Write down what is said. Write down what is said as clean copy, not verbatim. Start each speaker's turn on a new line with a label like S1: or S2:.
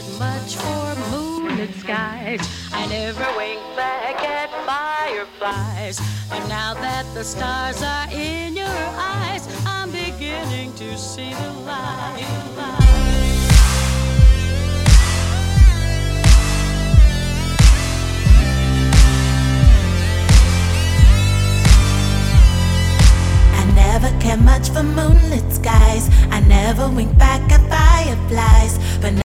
S1: cared much for moonlit skies. I never winked back at fireflies. But now that the stars are in your eyes, I'm beginning to see the light.
S2: Never cared much for moonlit skies. I never winked back at fireflies. But